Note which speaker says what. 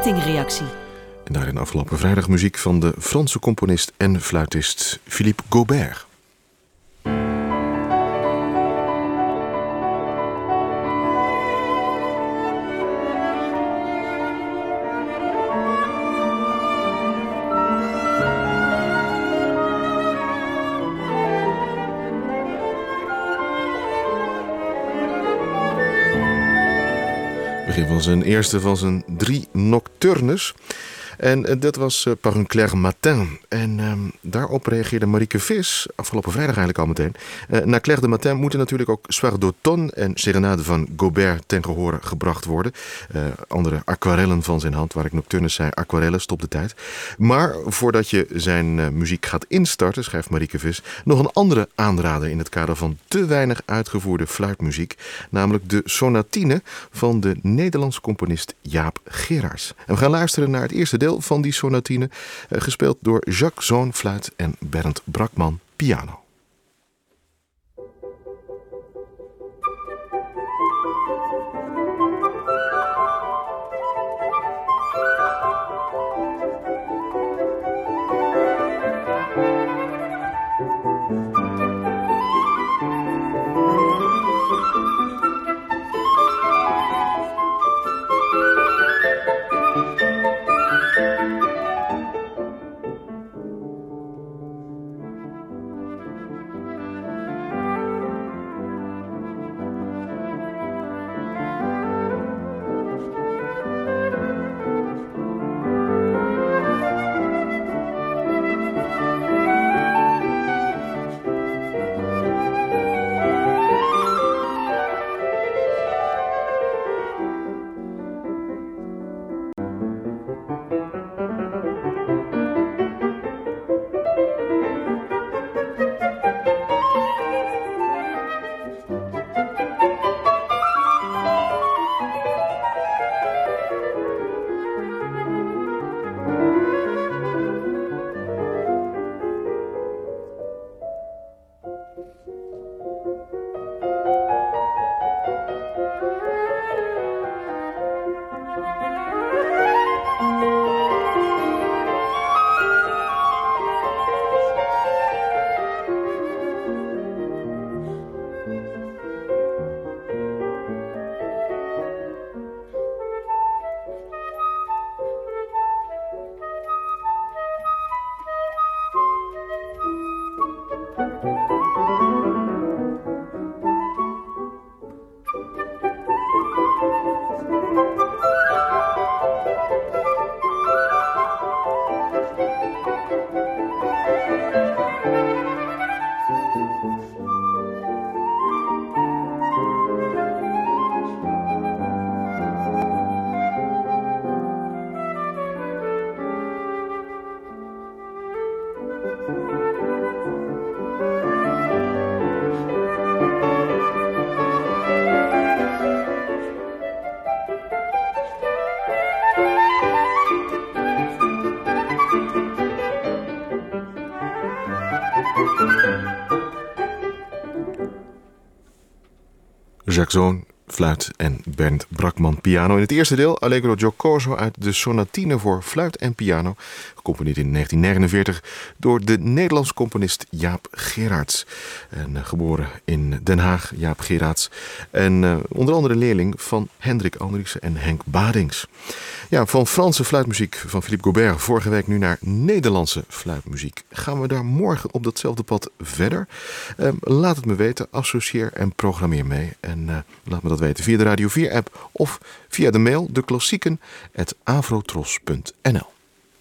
Speaker 1: kettingreactie.
Speaker 2: En daarin afgelopen vrijdag muziek van de Franse componist en fluitist Philippe Gaubert. Begin van zijn eerste van zijn 3 nocturnes. En dat was Par un clair matin. En daarop reageerde Marieke Vis, afgelopen vrijdag eigenlijk al meteen. Na Clair de Matin moeten natuurlijk ook Soir d'automne en Serenade van Gaubert ten gehore gebracht worden. Andere aquarellen van zijn hand, waar ik nocturnes zei, aquarellen, stop de tijd. Maar voordat je zijn muziek gaat instarten, schrijft Marieke Vis, nog een andere aanrader in het kader van te weinig uitgevoerde fluitmuziek. Namelijk de sonatine van de Nederlandse componist Jaap Gerards. En we gaan luisteren naar het eerste deel van die sonatine, gespeeld door Jacques Zoon fluit en Bernd Brakman piano. Jacques Zoon fluit en Bernd Brakman piano. In het eerste deel Allegro Giocoso uit de sonatine voor fluit en piano, gecomponeerd in 1949 door de Nederlandse componist Jaap Gerards. En geboren in Den Haag, Jaap Gerards. En onder andere leerling van Hendrik Andriessen en Henk Badings. Ja, van Franse fluitmuziek van Philippe Gaubert vorige week nu naar Nederlandse fluitmuziek. Gaan we daar morgen op datzelfde pad verder? Laat het me weten, associeer en programmeer mee. En laat me dat weten via de Radio 4 app of via de mail deklassieken@avrotros.nl.